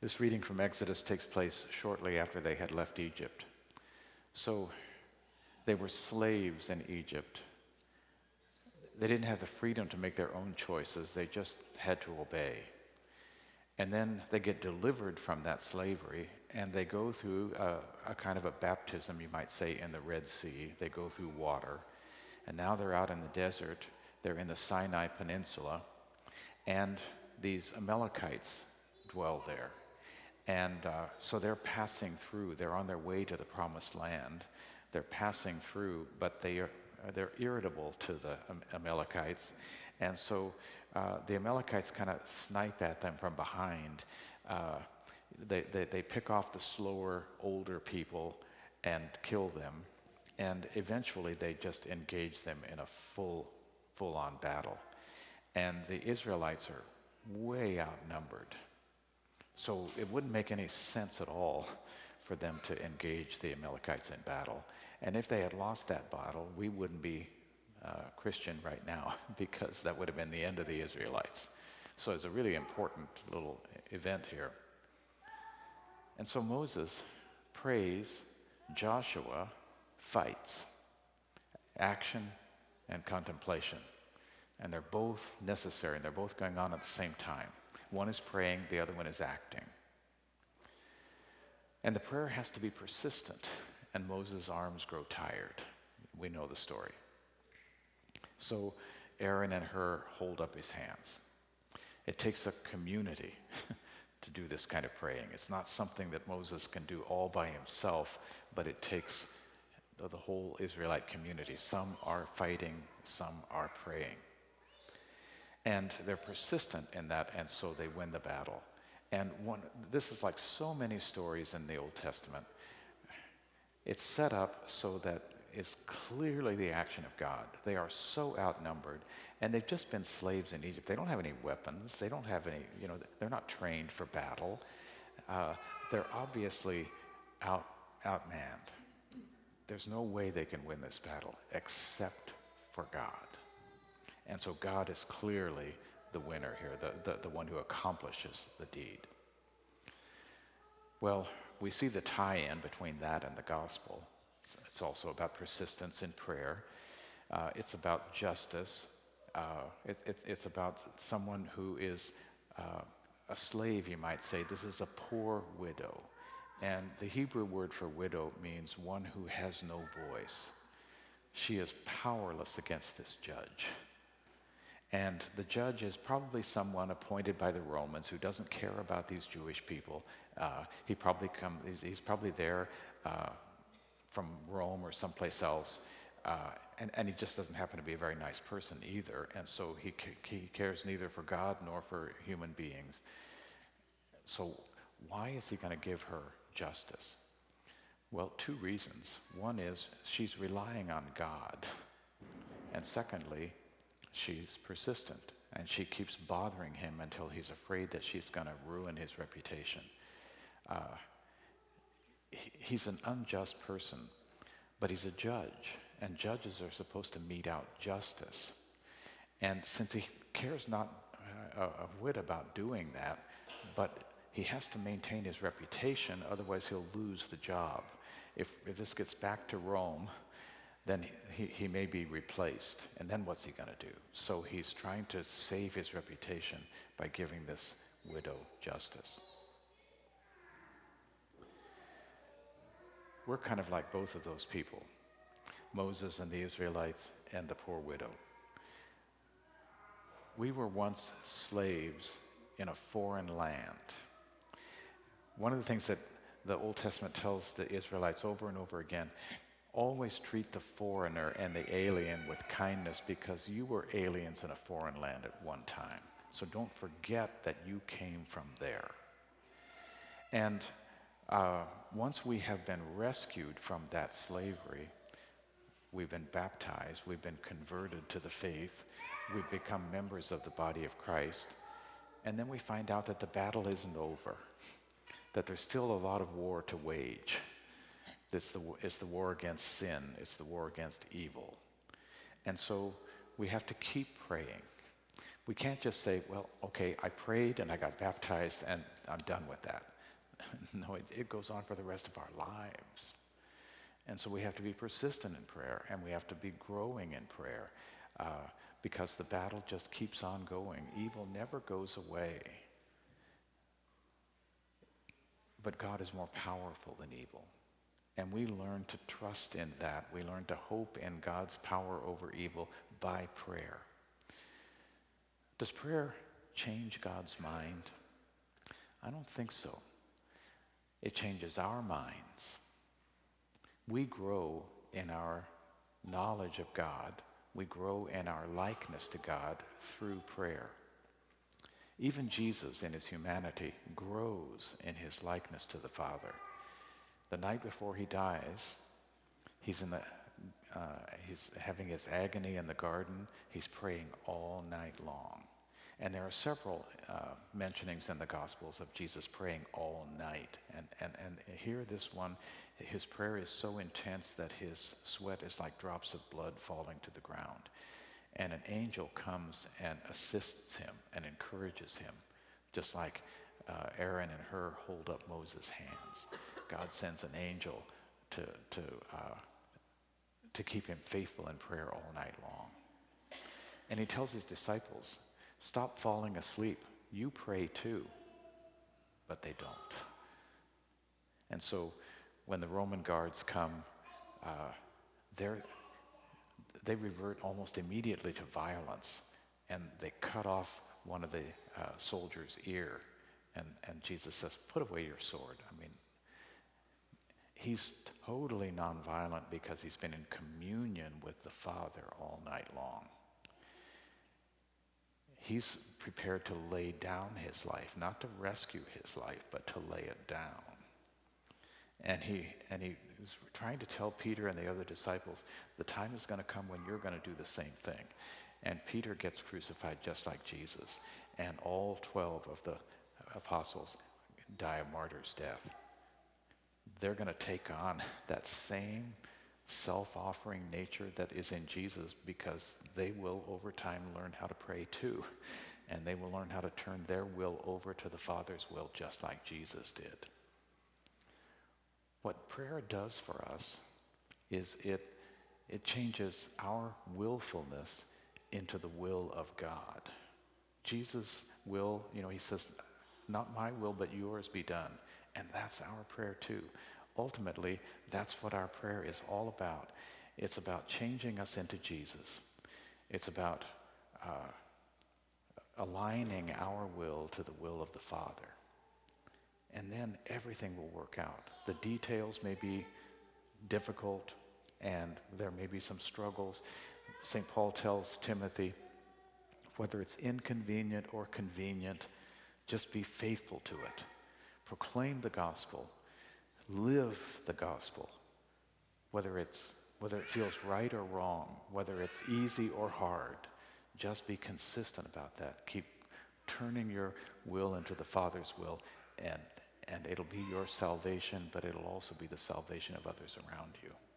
This reading from Exodus takes place shortly after they had left Egypt. So they were slaves in Egypt. They didn't have the freedom to make their own choices. They just had to obey. And then they get delivered from that slavery, and they go through a kind of a baptism, you might say, in the Red Sea. They go through water. And now they're out in the desert. They're in the Sinai Peninsula. And these Amalekites dwell there. And so they're passing through. They're on their way to the Promised Land. They're passing through, but they're irritable to the Amalekites. And so the Amalekites kind of snipe at them from behind. They pick off the slower, older people and kill them. And eventually they just engage them in a full-on battle. And the Israelites are way outnumbered. So it wouldn't make any sense at all for them to engage the Amalekites in battle. And if they had lost that battle, we wouldn't be Christian right now, because that would have been the end of the Israelites. So it's a really important little event here. And so Moses prays, Joshua fights. Action and contemplation. And they're both necessary, and they're both going on at the same time. One is praying, the other one is acting. And the prayer has to be persistent, and Moses' arms grow tired. We know the story. So Aaron and Hur hold up his hands. It takes a community to do this kind of praying. It's not something that Moses can do all by himself, but it takes the whole Israelite community. Some are fighting, some are praying. And they're persistent in that, and so they win the battle. And this is like so many stories in the Old Testament. It's set up so that it's clearly the action of God. They are so outnumbered, and they've just been slaves in Egypt. They don't have any weapons. They don't have any, they're not trained for battle. They're obviously outmanned. There's no way they can win this battle except for God. And so God is clearly the winner here, the one who accomplishes the deed. Well, we see the tie-in between that and the gospel. It's also about persistence in prayer. It's about justice. It's about someone who is a slave, you might say. This is a poor widow. And the Hebrew word for widow means one who has no voice. She is powerless against this judge. And the judge is probably someone appointed by the Romans who doesn't care about these Jewish people. He's probably there from Rome or someplace else, and he just doesn't happen to be a very nice person either. And so he cares neither for God nor for human beings. So why is he going to give her justice? Well, two reasons. One is she's relying on God, and secondly, she's persistent, and she keeps bothering him until he's afraid that she's going to ruin his reputation. He's an unjust person, but he's a judge, and judges are supposed to mete out justice. And since he cares not a whit about doing that, but he has to maintain his reputation, otherwise he'll lose the job. If this gets back to Rome, then he may be replaced. And then what's he going to do? So he's trying to save his reputation by giving this widow justice. We're kind of like both of those people, Moses and the Israelites and the poor widow. We were once slaves in a foreign land. One of the things that the Old Testament tells the Israelites over and over again, always treat the foreigner and the alien with kindness, because you were aliens in a foreign land at one time. So don't forget that you came from there. And once we have been rescued from that slavery, we've been baptized, we've been converted to the faith, we've become members of the body of Christ, and then we find out that the battle isn't over, that there's still a lot of war to wage. It's the war against sin. It's the war against evil. And so we have to keep praying. We can't just say, well, okay, I prayed and I got baptized and I'm done with that. No, it goes on for the rest of our lives. And so we have to be persistent in prayer, and we have to be growing in prayer, because the battle just keeps on going. Evil never goes away. But God is more powerful than evil. And we learn to trust in that. We learn to hope in God's power over evil by prayer. Does prayer change God's mind? I don't think so. It changes our minds. We grow in our knowledge of God. We grow in our likeness to God through prayer. Even Jesus in his humanity grows in his likeness to the Father. The night before he dies, he's having his agony in the garden. He's praying all night long. And there are several mentionings in the Gospels of Jesus praying all night. And here this one, his prayer is so intense that his sweat is like drops of blood falling to the ground. And an angel comes and assists him and encourages him, just like Aaron and Hur hold up Moses' hands. God sends an angel to keep him faithful in prayer all night long. And he tells his disciples, stop falling asleep. You pray too. But they don't. And so when the Roman guards come, they revert almost immediately to violence, and they cut off one of the soldiers' ear, and Jesus says, put away your sword. I mean, he's totally nonviolent because he's been in communion with the Father all night long. He's prepared to lay down his life, not to rescue his life, but to lay it down. And he was trying to tell Peter and the other disciples, the time is going to come when you're going to do the same thing. And Peter gets crucified just like Jesus. And all 12 of the apostles die a martyr's death. They're going to take on that same self-offering nature that is in Jesus, because they will over time learn how to pray too. And they will learn how to turn their will over to the Father's will just like Jesus did. What prayer does for us is it changes our willfulness into the will of God. Jesus' will, he says, not my will, but yours be done. And that's our prayer too. Ultimately, that's what our prayer is all about. It's about changing us into Jesus. It's about aligning our will to the will of the Father. And then everything will work out. The details may be difficult, and there may be some struggles. St. Paul tells Timothy, whether it's inconvenient or convenient, just be faithful to it. Proclaim the gospel. Live the gospel. Whether it feels right or wrong, whether it's easy or hard, just be consistent about that. Keep turning your will into the Father's will, and it'll be your salvation, but it'll also be the salvation of others around you.